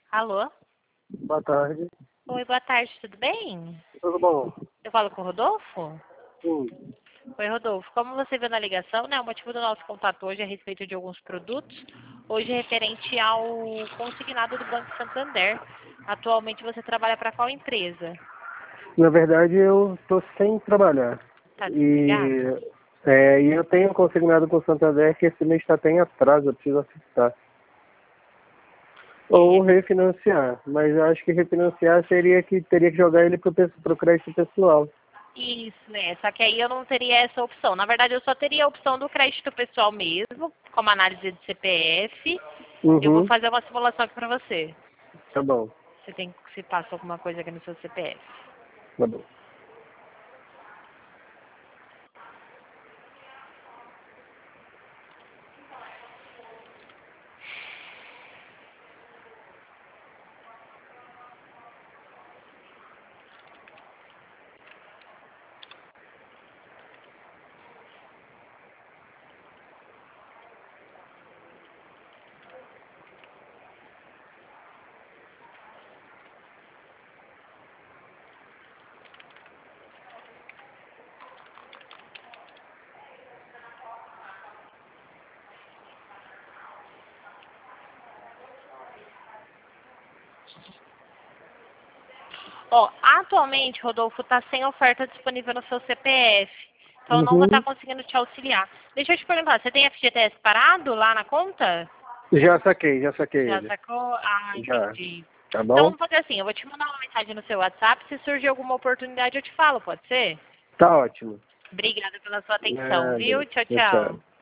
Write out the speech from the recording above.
Alô? Boa tarde. Oi, boa tarde, tudo bem? Tudo bom? Eu falo com o Rodolfo? Sim. Oi, Rodolfo. Como você viu na ligação, né, o motivo do nosso contato hoje é a respeito de alguns produtos, hoje é referente ao consignado do Banco Santander. Atualmente você trabalha para qual empresa? Na verdade, eu estou sem trabalhar. Está E, desempregado? e eu tenho consignado com o Santander que esse mês está até em atraso, eu preciso acertar. Ou É, refinanciar. Mas eu acho que refinanciar teria que jogar ele para o crédito pessoal. isso, né? Só que aí eu não teria essa opção. Na verdade, eu só teria a opção do crédito pessoal mesmo, como análise de CPF. Eu vou Uhum. fazer uma simulação aqui para você. Tá bom. Você tem que se passa alguma coisa aqui no seu CPF. Tá bom. Ó, atualmente, Rodolfo, está sem oferta disponível no seu CPF. Então, eu não vou estar Uhum. conseguindo te auxiliar. Deixa eu te perguntar, você tem FGTS parado lá na conta? Já saquei Já ele. sacou? Ah, Já. entendi. Tá Então, bom? vamos fazer assim, eu vou te mandar uma mensagem no seu WhatsApp. Se surgir alguma oportunidade, eu te falo, pode ser? Tá ótimo. Obrigada pela sua atenção, Nada. viu? Tchau, Tchau, tchau. tchau.